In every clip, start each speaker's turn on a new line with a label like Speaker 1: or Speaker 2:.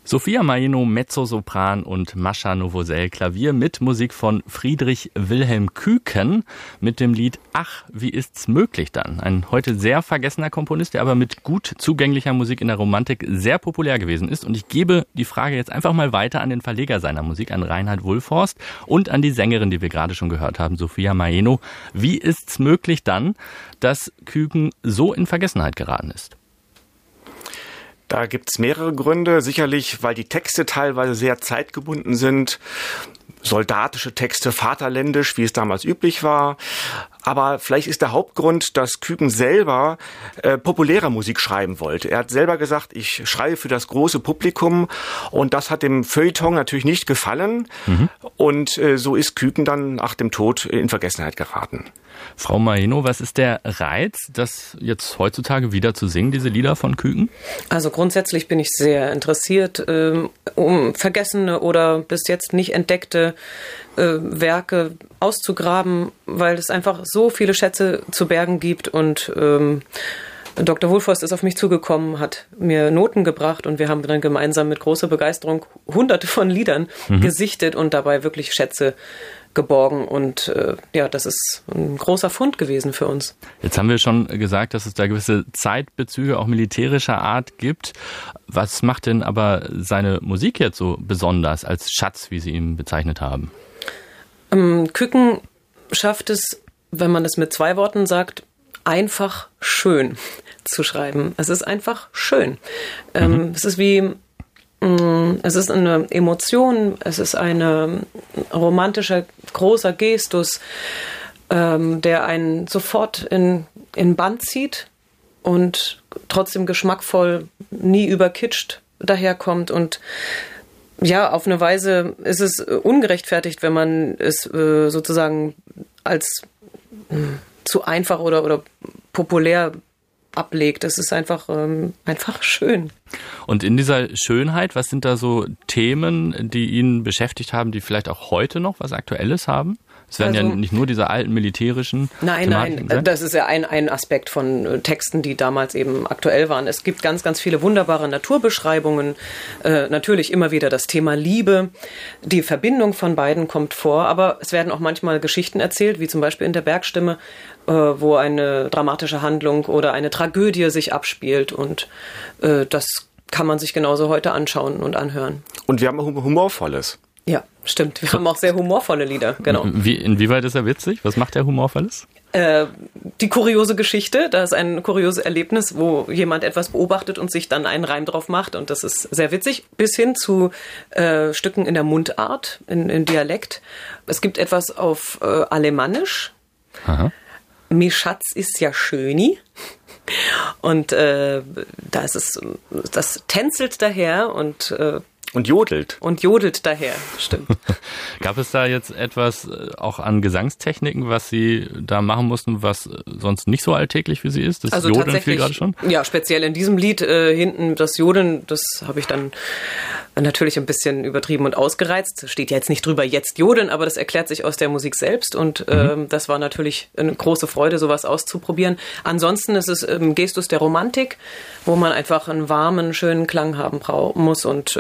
Speaker 1: Sophia Maeno, Mezzosopran und Mascha Novosel, Klavier mit Musik von Friedrich Wilhelm Küken mit dem Lied Ach, wie ist's möglich dann? Ein heute sehr vergessener Komponist, der aber mit gut zugänglicher Musik in der Romantik sehr populär gewesen ist. Und ich gebe die Frage jetzt einfach mal weiter an den Verleger seiner Musik, an Reinhard Wulforst und an die Sängerin, die wir gerade schon gehört haben, Sophia Maeno. Wie ist's möglich dann, dass Küken so in Vergessenheit geraten ist?
Speaker 2: Da gibt's mehrere Gründe. Sicherlich, weil die Texte teilweise sehr zeitgebunden sind. Soldatische Texte, vaterländisch, wie es damals üblich war. Aber vielleicht ist der Hauptgrund, dass Küken selber populäre Musik schreiben wollte. Er hat selber gesagt, ich schreibe für das große Publikum, und das hat dem Feuilleton natürlich nicht gefallen. Und so ist Küken dann nach dem Tod in Vergessenheit geraten.
Speaker 1: Frau Maeno, was ist der Reiz, das jetzt heutzutage wieder zu singen, diese Lieder von Küken?
Speaker 3: Also grundsätzlich bin ich sehr interessiert, um vergessene oder bis jetzt nicht entdeckte Werke auszugraben, weil es einfach so viele Schätze zu bergen gibt. Und Dr. Wulforst ist auf mich zugekommen, hat mir Noten gebracht, und wir haben dann gemeinsam mit großer Begeisterung hunderte von Liedern gesichtet und dabei wirklich Schätze geborgen. Und das ist ein großer Fund gewesen für uns.
Speaker 1: Jetzt haben wir schon gesagt, dass es da gewisse Zeitbezüge auch militärischer Art gibt. Was macht denn aber seine Musik jetzt so besonders als Schatz, wie Sie ihn bezeichnet haben?
Speaker 3: Küken schafft es, wenn man es mit 2 Worten sagt, einfach schön zu schreiben. Es ist einfach schön. Es ist es ist eine Emotion, es ist ein romantischer, großer Gestus, der einen sofort in Bann zieht und trotzdem geschmackvoll, nie überkitscht daherkommt. Und ja, auf eine Weise ist es ungerechtfertigt, wenn man es sozusagen als zu einfach oder populär ablegt. Es ist einfach schön.
Speaker 1: Und in dieser Schönheit, was sind da so Themen, die ihn beschäftigt haben, die vielleicht auch heute noch was Aktuelles haben? Es werden ja nicht nur diese alten militärischen Thematiken sein.
Speaker 3: Das ist ja ein Aspekt von Texten, die damals eben aktuell waren. Es gibt ganz, ganz viele wunderbare Naturbeschreibungen. Natürlich immer wieder das Thema Liebe. Die Verbindung von beiden kommt vor, aber es werden auch manchmal Geschichten erzählt, wie zum Beispiel in der Bergstimme, wo eine dramatische Handlung oder eine Tragödie sich abspielt, und das kann man sich genauso heute anschauen und anhören.
Speaker 2: Und wir haben Humorvolles.
Speaker 3: Ja, stimmt. Wir haben auch sehr humorvolle Lieder, genau.
Speaker 1: Inwieweit ist er witzig? Was macht er Humorvolles?
Speaker 3: Die kuriose Geschichte, da ist ein kurioses Erlebnis, wo jemand etwas beobachtet und sich dann einen Reim drauf macht, und das ist sehr witzig, bis hin zu Stücken in der Mundart, in Dialekt. Es gibt etwas auf Alemannisch. Aha. Mi Schatz ist ja schöni. Und das tänzelt daher und
Speaker 2: jodelt.
Speaker 3: Und jodelt daher, stimmt.
Speaker 1: Gab es da jetzt etwas auch an Gesangstechniken, was Sie da machen mussten, was sonst nicht so alltäglich für Sie ist? Das Jodeln fiel gerade schon?
Speaker 3: Ja, speziell in diesem Lied hinten das Jodeln, das habe ich dann natürlich ein bisschen übertrieben und ausgereizt. Steht ja jetzt nicht drüber, jetzt jodeln, aber das erklärt sich aus der Musik selbst, und das war natürlich eine große Freude, sowas auszuprobieren. Ansonsten ist es Gestus der Romantik, wo man einfach einen warmen, schönen Klang haben muss, und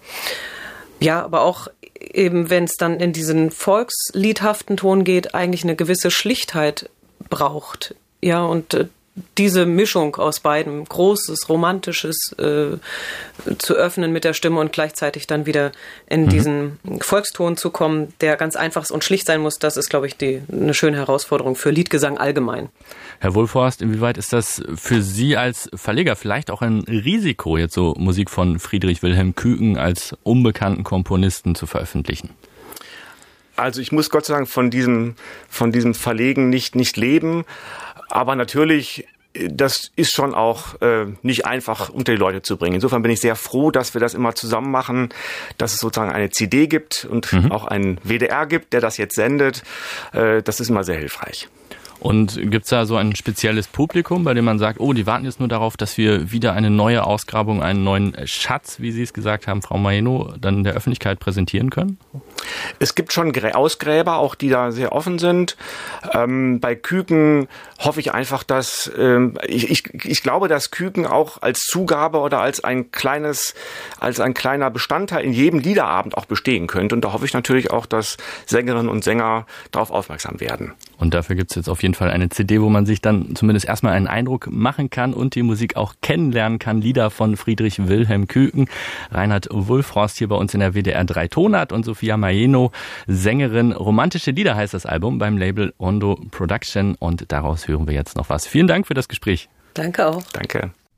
Speaker 3: aber auch eben, wenn es dann in diesen volksliedhaften Ton geht, eigentlich eine gewisse Schlichtheit braucht. Ja, und diese Mischung aus beidem, Großes, Romantisches, zu öffnen mit der Stimme und gleichzeitig dann wieder in diesen Volkston zu kommen, der ganz einfach und schlicht sein muss, das ist, glaube ich, eine schöne Herausforderung für Liedgesang allgemein.
Speaker 1: Herr Wulforst, inwieweit ist das für Sie als Verleger vielleicht auch ein Risiko, jetzt so Musik von Friedrich Wilhelm Küken als unbekannten Komponisten zu veröffentlichen?
Speaker 2: Also ich muss Gott sei Dank von diesem Verlegen nicht leben. Aber natürlich, das ist schon auch nicht einfach unter die Leute zu bringen. Insofern bin ich sehr froh, dass wir das immer zusammen machen, dass es sozusagen eine CD gibt und auch einen WDR gibt, der das jetzt sendet. Das ist immer sehr hilfreich.
Speaker 1: Und gibt's da so ein spezielles Publikum, bei dem man sagt, oh, die warten jetzt nur darauf, dass wir wieder eine neue Ausgrabung, einen neuen Schatz, wie Sie es gesagt haben, Frau Maeno, dann in der Öffentlichkeit präsentieren können?
Speaker 2: Es gibt schon Ausgräber, auch die da sehr offen sind. Bei Küken hoffe ich einfach, dass ich glaube, dass Küken auch als Zugabe oder als ein kleiner Bestandteil in jedem Liederabend auch bestehen könnte. Und da hoffe ich natürlich auch, dass Sängerinnen und Sänger darauf aufmerksam werden.
Speaker 1: Und dafür gibt es jetzt auf jeden Fall eine CD, wo man sich dann zumindest erstmal einen Eindruck machen kann und die Musik auch kennenlernen kann. Lieder von Friedrich Wilhelm Küken, Reinhard Wulfhorst hier bei uns in der WDR 3 Tonart und Sophia Maieno, Sängerin. Romantische Lieder heißt das Album beim Label Ondo Production und daraus hören wir jetzt noch was. Vielen Dank für das Gespräch.
Speaker 3: Danke auch.
Speaker 2: Danke.